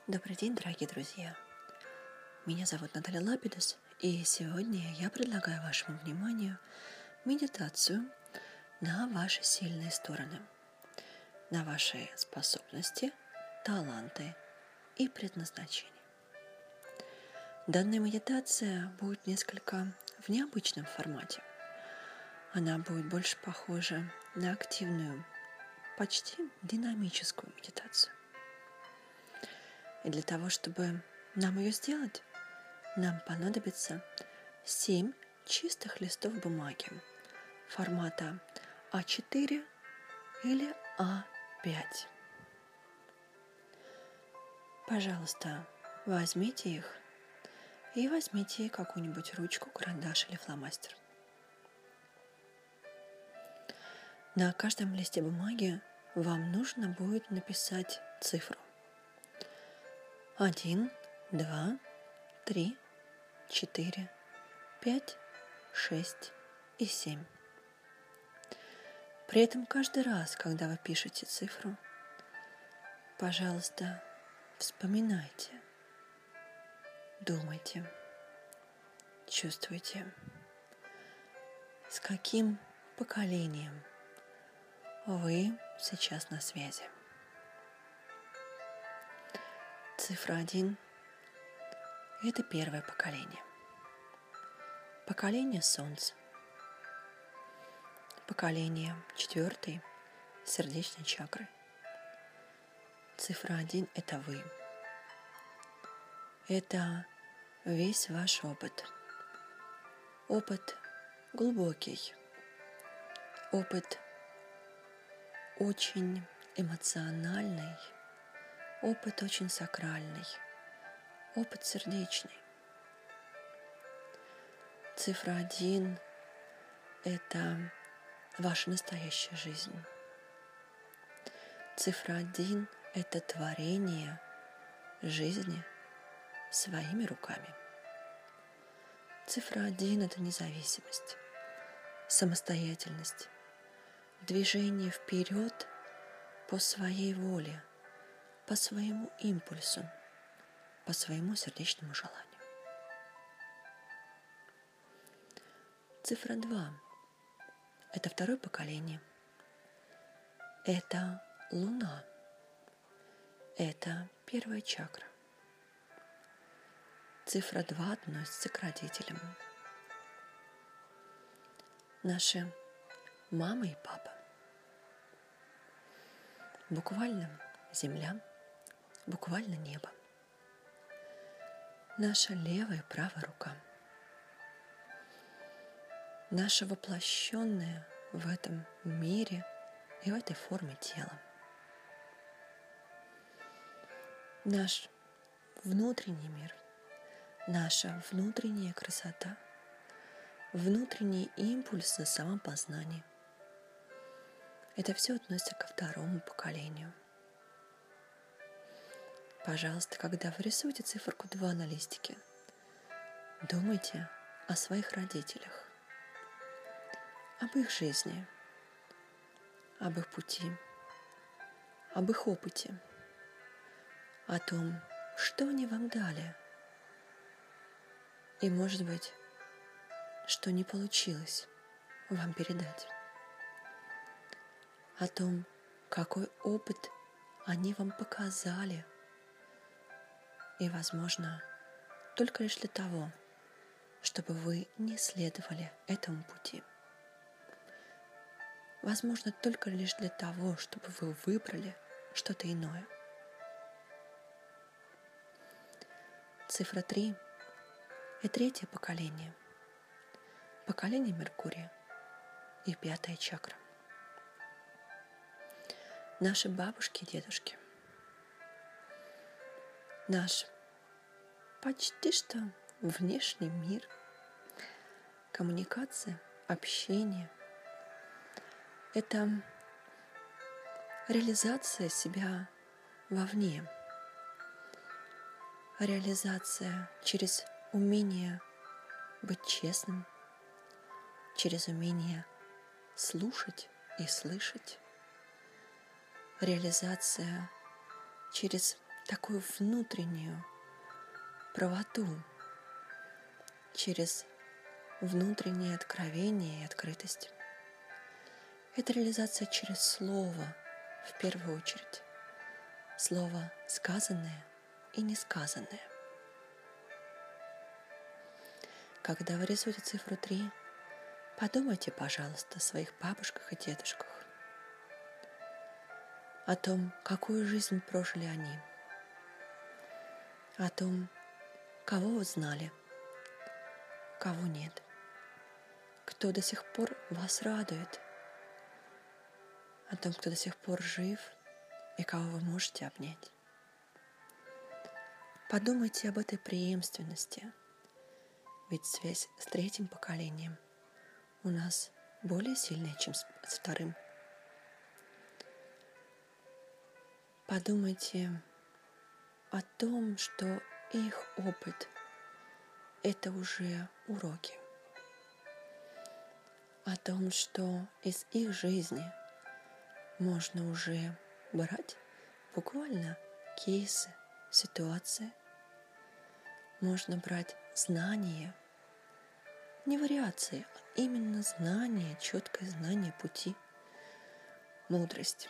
Добрый день, дорогие друзья! Меня зовут Наталья Лапидус, и сегодня я предлагаю вашему вниманию медитацию на ваши сильные стороны, на ваши способности, таланты и предназначение. Данная медитация будет несколько в необычном формате. Она будет больше похожа на активную, почти динамическую медитацию. И для того, чтобы нам ее сделать, нам понадобится 7 чистых листов бумаги формата А4 или А5. Пожалуйста, возьмите их и возьмите какую-нибудь ручку, карандаш или фломастер. На каждом листе бумаги вам нужно будет написать цифру. 1, 2, 3, 4, 5, 6 и 7. При этом каждый раз, когда вы пишете цифру, пожалуйста, вспоминайте, думайте, чувствуйте, с каким поколением вы сейчас на связи. Цифра 1 – это первое поколение. Поколение Солнца. Поколение 4 – сердечной чакры. Цифра 1 – это вы. Это весь ваш опыт. Опыт глубокий. Опыт очень эмоциональный. Опыт очень сакральный. Опыт сердечный. Цифра 1 – это ваша настоящая жизнь. Цифра 1 – это творение жизни своими руками. Цифра 1 – это независимость, самостоятельность, движение вперед по своей воле, по своему импульсу, по своему сердечному желанию. Цифра 2 – это второе поколение. Это Луна. Это первая чакра. Цифра 2 относится к родителям. Наши мама и папа. Буквально земля, буквально небо. Наша левая и правая рука. Наше воплощенное в этом мире и в этой форме тела. Наш внутренний мир, наша внутренняя красота, внутренний импульс на самопознание. Это все относится ко второму поколению. Пожалуйста, когда вы рисуете циферку 2 на листике, думайте о своих родителях, об их жизни, об их пути, об их опыте, о том, что они вам дали, и, может быть, что не получилось вам передать, о том, какой опыт они вам показали, и, возможно, только лишь для того, чтобы вы не следовали этому пути. Возможно, только лишь для того, чтобы вы выбрали что-то иное. Цифра 3 – это третье поколение. Поколение Меркурия и 5-я чакра. Наши бабушки и дедушки. Наш почти что внешний мир, коммуникация, общение – это реализация себя вовне, реализация через умение быть честным, через умение слушать и слышать, реализация через такую внутреннюю правоту, через внутреннее откровение и открытость. Это реализация через слово, в первую очередь. Слово сказанное и несказанное. Когда вы рисуете цифру 3, подумайте, пожалуйста, о своих бабушках и дедушках, о том, какую жизнь прожили они, о том, кого вы знали, кого нет, кто до сих пор вас радует, о том, кто до сих пор жив и кого вы можете обнять. Подумайте об этой преемственности, ведь связь с третьим поколением у нас более сильная, чем с вторым. Подумайте о том, что их опыт – это уже уроки, о том, что из их жизни можно уже брать буквально кейсы, ситуации, можно брать знания, не вариации, а именно знание, четкое знание пути, мудрость.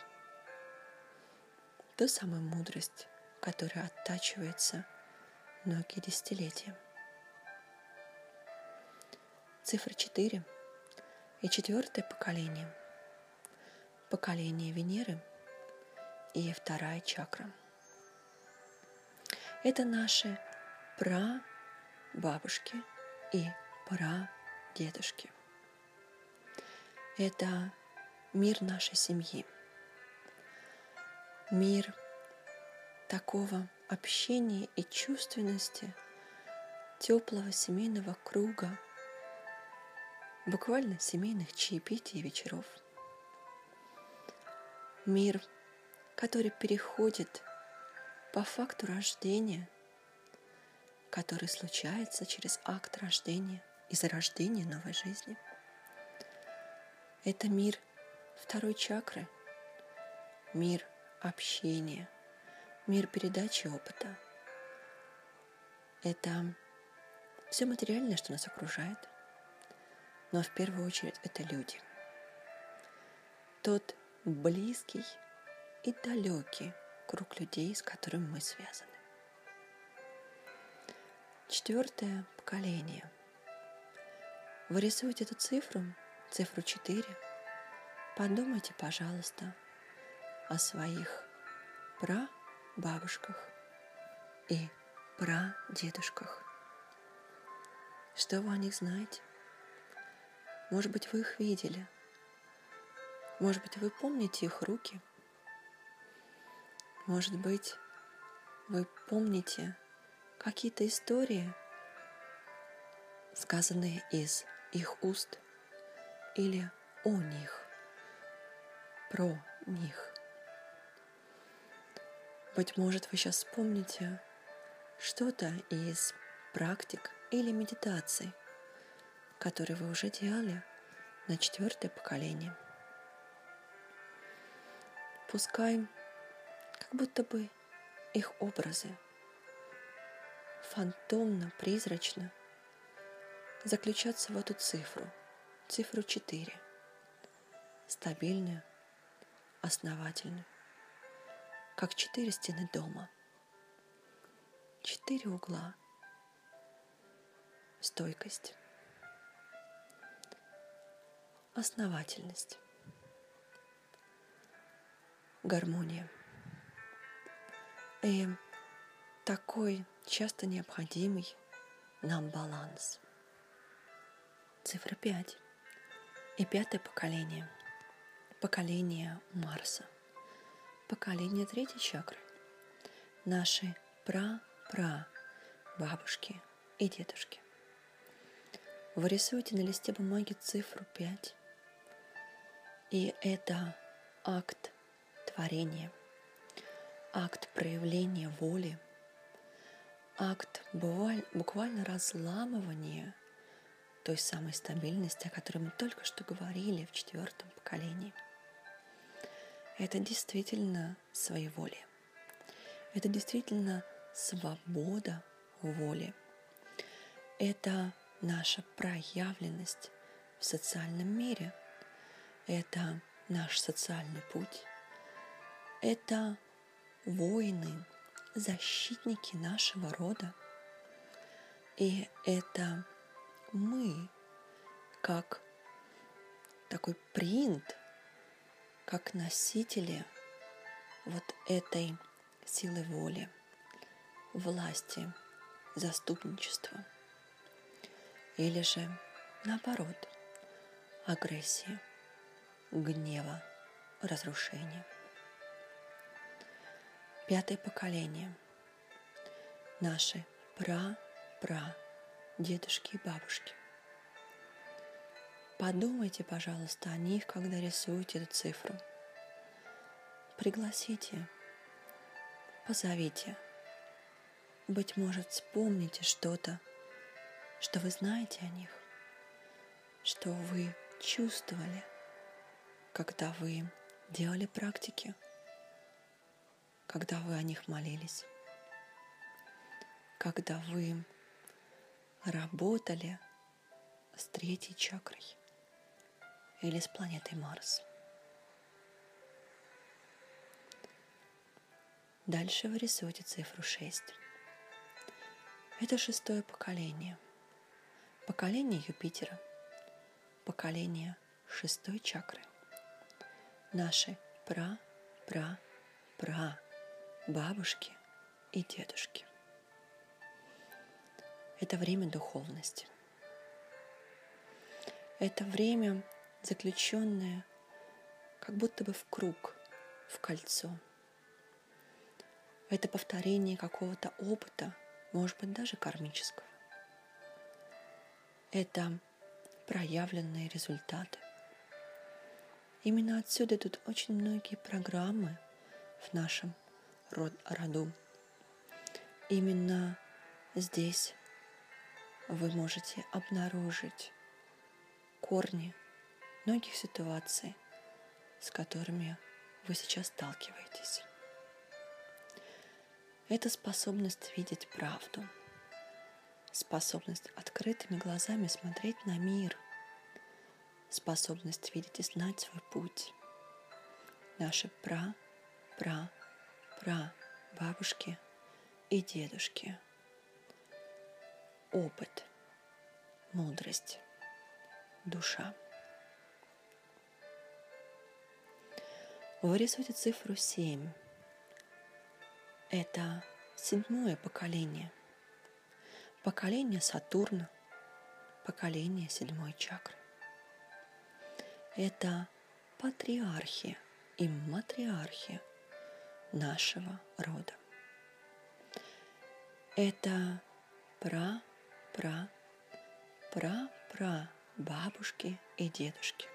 Ту самую мудрость, которая оттачивается многие десятилетия. Цифра 4 и 4 поколение. Поколение Венеры и 2 чакра. Это наши прабабушки и прадедушки. Это мир нашей семьи. Мир такого общения и чувственности, теплого семейного круга, буквально семейных чаепитий и вечеров. Мир, который переходит по факту рождения, который случается через акт рождения и зарождения новой жизни. Это мир 2 чакры, мир общения, мир передачи опыта. Это все материальное, что нас окружает, но в первую очередь это люди. Тот близкий и далекий круг людей, с которым мы связаны. 4 поколение. Вы рисуете эту цифру 4, подумайте, пожалуйста, о своих прабабушках и прадедушках. Что вы о них знаете? Может быть, вы их видели? Может быть, вы помните их руки? Может быть, вы помните какие-то истории, сказанные из их уст или о них, про них. Быть может, вы сейчас вспомните что-то из практик или медитаций, которые вы уже делали на 4 поколение. Пускай как будто бы их образы фантомно, призрачно заключаться в эту цифру 4, стабильную, основательную, как 4 стены дома, 4 угла, стойкость, основательность, гармония и такой часто необходимый нам баланс. Цифра 5 и 5 поколение. Поколение Марса. Поколение 3 чакры. Наши бабушки и дедушки. Вы рисуете на листе бумаги цифру 5. И это акт творения, акт проявления воли, акт буквально разламывания той самой стабильности, о которой мы только что говорили в 4 поколении. Это действительно своеволие. Это действительно свобода воли. Это наша проявленность в социальном мире. Это наш социальный путь. Это воины, защитники нашего рода. И это мы, как такой принт, как носители вот этой силы воли, власти, заступничества. Или же, наоборот, агрессии, гнева, разрушения. 5 поколение. Наши дедушки и бабушки. Подумайте, пожалуйста, о них, когда рисуете эту цифру. Пригласите, позовите. Быть может, вспомните что-то, что вы знаете о них, что вы чувствовали, когда вы делали практики, когда вы о них молились, когда вы работали с 3-й чакрой или с планетой Марс. Дальше вы рисуете цифру 6. Это 6-е поколение. Поколение Юпитера. Поколение 6-й чакры. Наши бабушки и дедушки. Это время духовности. Это время, заключенное как будто бы в круг, в кольцо. Это повторение какого-то опыта, может быть, даже кармического. Это проявленные результаты. Именно отсюда идут очень многие программы в нашем роду. Именно здесь вы можете обнаружить корни многих ситуаций, с которыми вы сейчас сталкиваетесь. Это способность видеть правду, способность открытыми глазами смотреть на мир, способность видеть и знать свой путь. Наши бабушки и дедушки. Опыт, мудрость, душа. Вы рисуете цифру 7. Это 7-е поколение. Поколение Сатурна, поколение 7-й чакры. Это патриархи и матриархи нашего рода. Это бабушки и дедушки.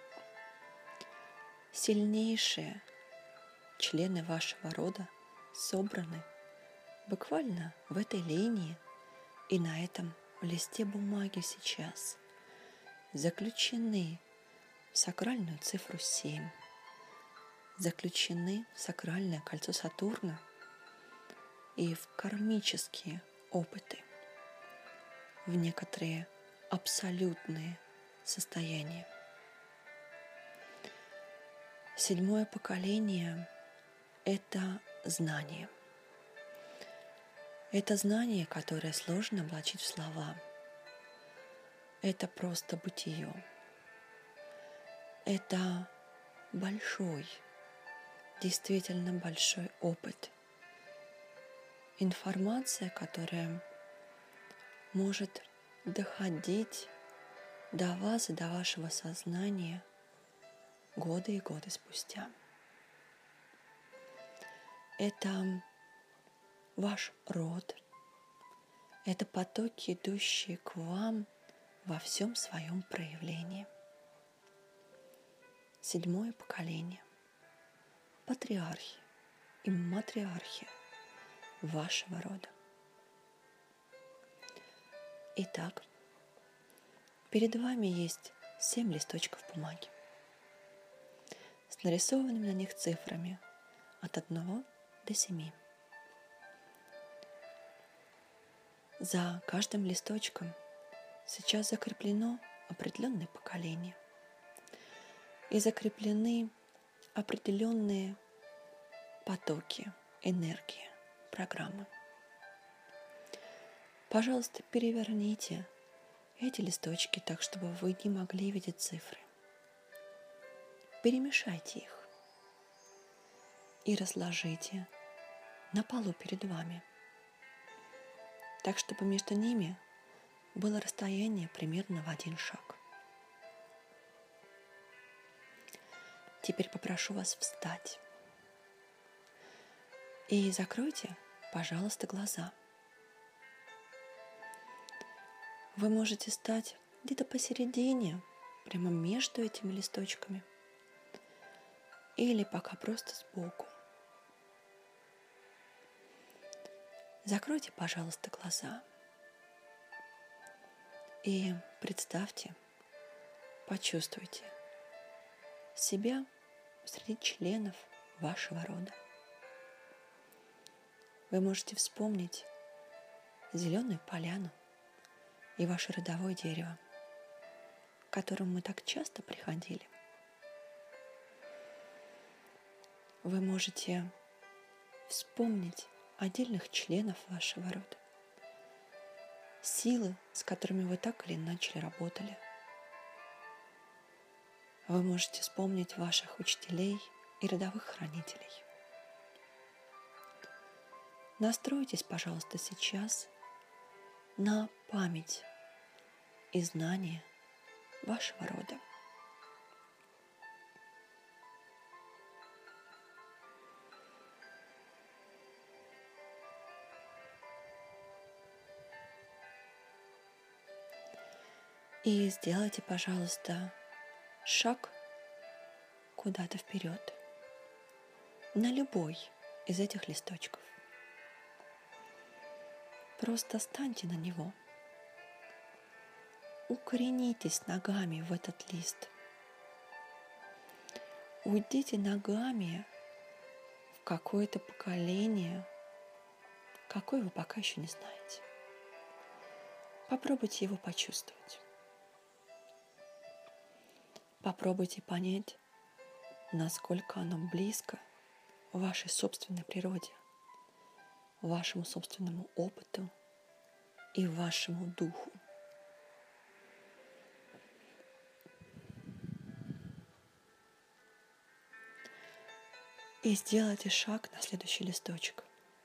Сильнейшие члены вашего рода собраны буквально в этой линии и на этом листе бумаги сейчас, заключены в сакральную цифру 7, заключены в сакральное кольцо Сатурна и в кармические опыты, в некоторые абсолютные состояния. 7-е поколение – это знание. Это знание, которое сложно облачить в слова. Это просто бытие. Это большой, действительно большой опыт. Информация, которая может доходить до вас и до вашего сознания годы и годы спустя. Это ваш род, это потоки, идущие к вам во всем своем проявлении. 7-е поколение, патриархи и матриархи вашего рода. Итак, перед вами есть 7 листочков бумаги с нарисованными на них цифрами от 1 до 7. За каждым листочком сейчас закреплено определенное поколение и закреплены определенные потоки энергии, программы. Пожалуйста, переверните эти листочки так, чтобы вы не могли видеть цифры. Перемешайте их и разложите на полу перед вами, так, чтобы между ними было расстояние примерно в 1 шаг. Теперь попрошу вас встать и закройте, пожалуйста, глаза. Вы можете стать где-то посередине, прямо между этими листочками, или пока просто сбоку. Закройте, пожалуйста, глаза и представьте, почувствуйте себя среди членов вашего рода. Вы можете вспомнить зеленую поляну и ваше родовое дерево, к которому мы так часто приходили. Вы можете вспомнить отдельных членов вашего рода, силы, с которыми вы так или иначе работали. Вы можете вспомнить ваших учителей и родовых хранителей. Настройтесь, пожалуйста, сейчас на память и знания вашего рода. И сделайте, пожалуйста, шаг куда-то вперед, на любой из этих листочков. Просто встаньте на него, укоренитесь ногами в этот лист, уйдите ногами в какое-то поколение, какое вы пока еще не знаете. Попробуйте его почувствовать. Попробуйте понять, насколько оно близко вашей собственной природе, вашему собственному опыту и вашему духу. И сделайте шаг на следующий листочек.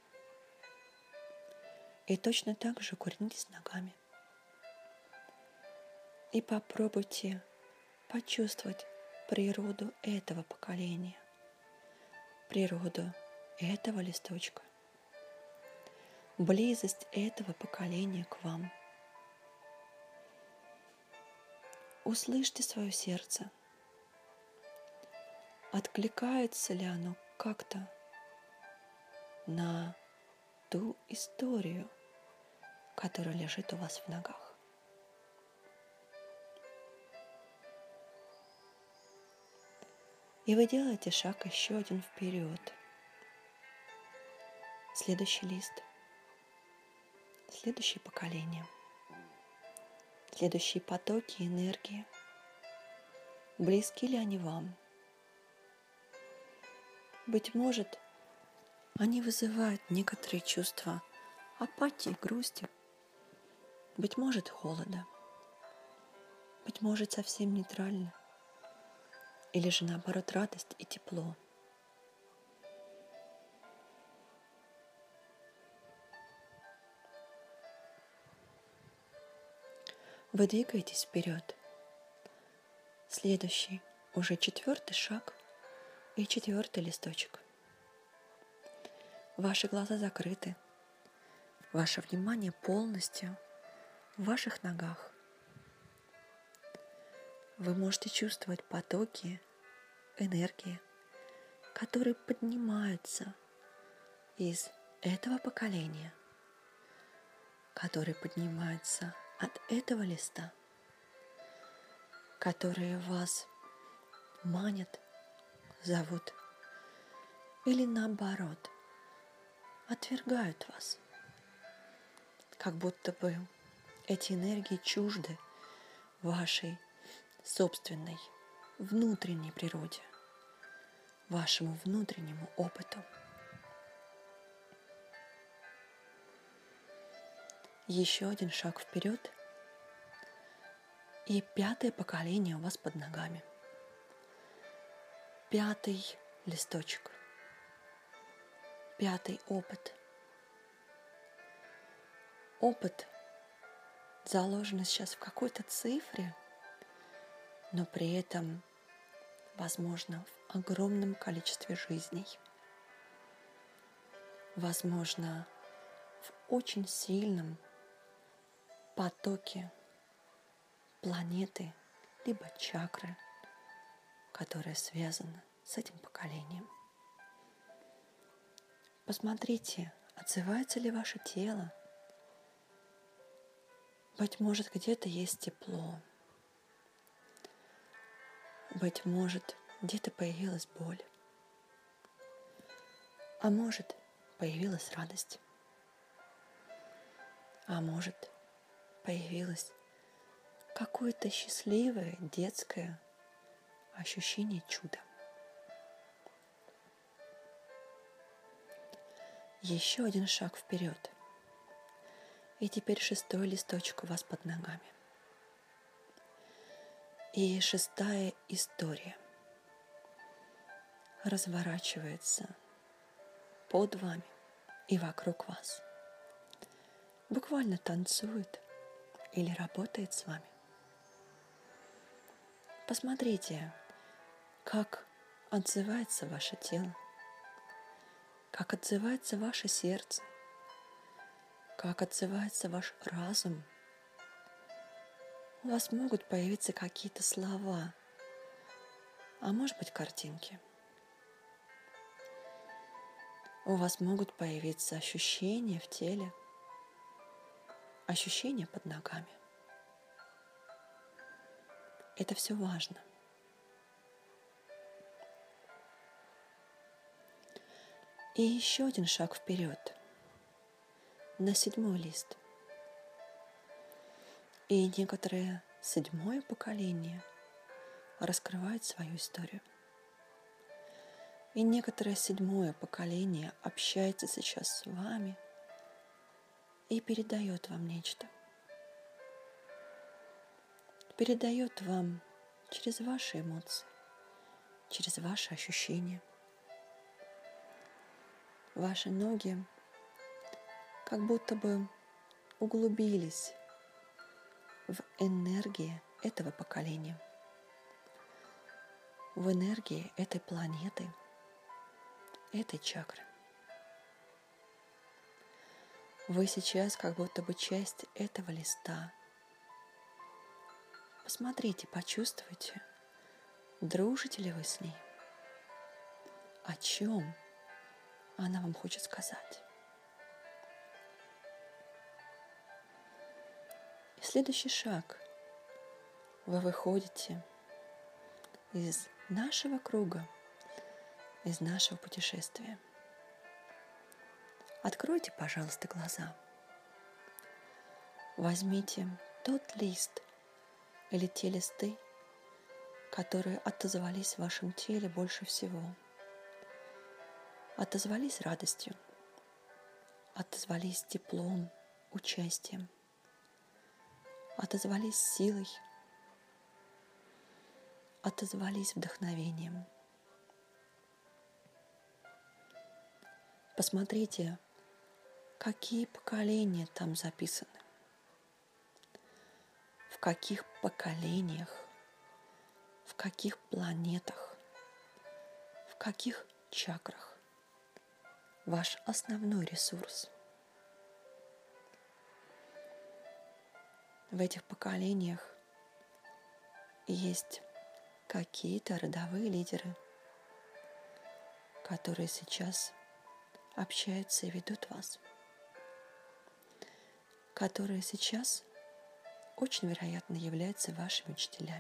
И точно так же укоренитесь ногами. И попробуйте почувствовать природу этого поколения, природу этого листочка, близость этого поколения к вам. Услышьте свое сердце. Откликается ли оно как-то на ту историю, которая лежит у вас в ногах? И вы делаете шаг еще один вперед. Следующий лист, следующее поколение, следующие потоки энергии. Близки ли они вам? Быть может, они вызывают некоторые чувства апатии, грусти, быть может, холода, быть может, совсем нейтрально, или же наоборот радость и тепло. Вы двигаетесь вперед. Следующий, уже 4-й шаг и 4-й листочек. Ваши глаза закрыты. Ваше внимание полностью в ваших ногах. Вы можете чувствовать потоки энергии, которые поднимаются из этого поколения, которые поднимаются от этого листа, которые вас манят, зовут или наоборот отвергают вас, как будто бы эти энергии чужды вашей собственной внутренней природе, вашему внутреннему опыту. Еще один шаг вперед, и 5-е поколение у вас под ногами. 5-й листочек, 5-й опыт. Опыт заложен сейчас в какой-то цифре, но при этом, возможно, в огромном количестве жизней. Возможно, в очень сильном потоке планеты, либо чакры, которая связана с этим поколением. Посмотрите, отзывается ли ваше тело. Быть может, где-то есть тепло. Быть может, где-то появилась боль. А может, появилась радость. А может, появилось какое-то счастливое детское ощущение чуда. Еще один шаг вперед. И теперь 6-й листочек у вас под ногами. И 6-я история разворачивается под вами и вокруг вас. Буквально танцует или работает с вами. Посмотрите, как отзывается ваше тело, как отзывается ваше сердце, как отзывается ваш разум. У вас могут появиться какие-то слова, а может быть картинки. У вас могут появиться ощущения в теле, ощущения под ногами. Это все важно. И еще один шаг вперед, на 7-й лист. И некоторое 7-е поколение раскрывает свою историю. И некоторое 7-е поколение общается сейчас с вами и передает вам нечто. Передает вам через ваши эмоции, через ваши ощущения. Ваши ноги как будто бы углубились в энергии этого поколения, в энергии этой планеты, этой чакры. Вы сейчас как будто бы часть этого листа. Посмотрите, почувствуйте, дружите ли вы с ней, о чем она вам хочет сказать. И следующий шаг. Вы выходите из нашего круга, из нашего путешествия. Откройте, пожалуйста, глаза. Возьмите тот лист или те листы, которые отозвались в вашем теле больше всего. Отозвались радостью, отозвались теплом, участием, отозвались силой, отозвались вдохновением. Посмотрите, какие поколения там записаны, в каких поколениях, в каких планетах, в каких чакрах ваш основной ресурс. В этих поколениях есть какие-то родовые лидеры, которые сейчас общаются и ведут вас, которые сейчас очень вероятно являются вашими учителями.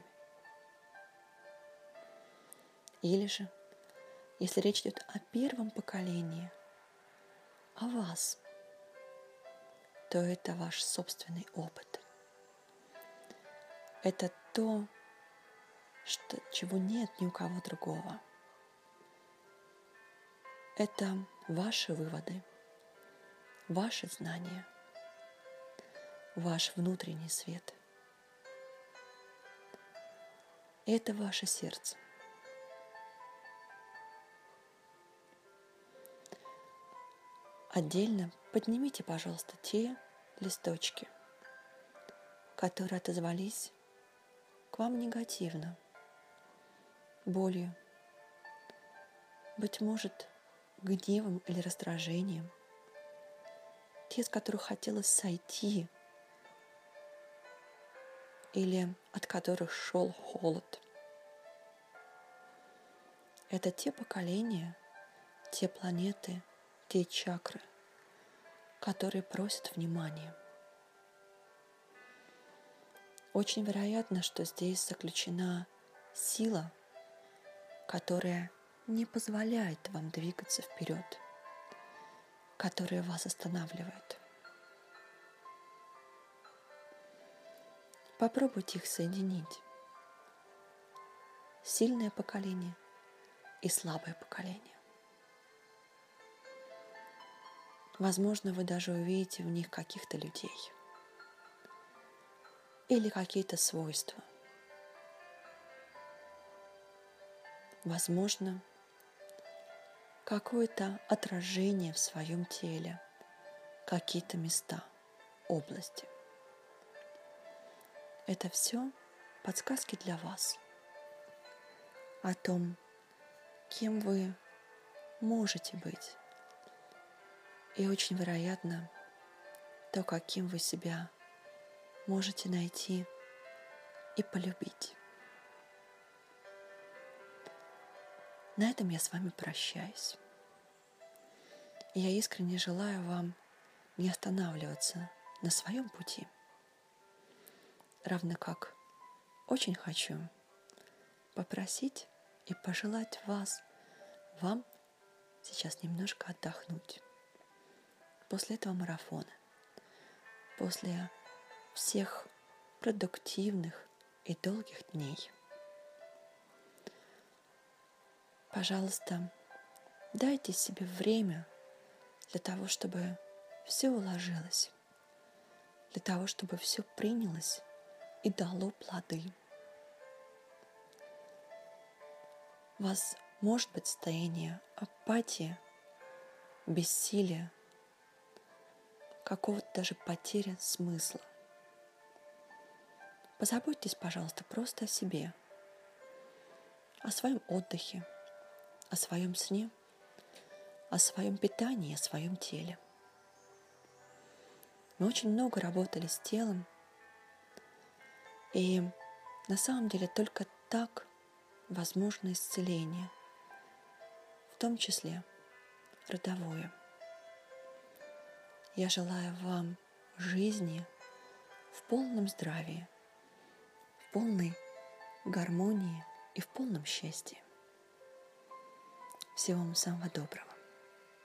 Или же, если речь идет о первом поколении, о вас, что это ваш собственный опыт. Это то, чего нет ни у кого другого. Это ваши выводы, ваши знания, ваш внутренний свет. Это ваше сердце. Отдельно поднимите, пожалуйста, те листочки, которые отозвались к вам негативно, болью, быть может, гневом или раздражением, те, с которых хотелось сойти, или от которых шел холод. Это те поколения, те планеты, те чакры, которые просят внимания. Очень вероятно, что здесь заключена сила, которая не позволяет вам двигаться вперед, которая вас останавливает. Попробуйте их соединить. Сильное поколение и слабое поколение. Возможно, вы даже увидите в них каких-то людей или какие-то свойства. Возможно, какое-то отражение в своем теле, какие-то места, области. Это все подсказки для вас о том, кем вы можете быть. И очень вероятно, то, каким вы себя можете найти и полюбить. На этом я с вами прощаюсь. И я искренне желаю вам не останавливаться на своем пути. Равно как очень хочу попросить и пожелать вам сейчас немножко отдохнуть. После этого марафона, после всех продуктивных и долгих дней. Пожалуйста, дайте себе время для того, чтобы все уложилось, для того, чтобы все принялось и дало плоды. У вас может быть состояние апатии, бессилия, какого-то даже потери смысла. Позаботьтесь, пожалуйста, просто о себе, о своем отдыхе, о своем сне, о своем питании, о своем теле. Мы очень много работали с телом, и на самом деле только так возможно исцеление, в том числе родовое. Я желаю вам жизни в полном здравии, в полной гармонии и в полном счастье. Всего вам самого доброго.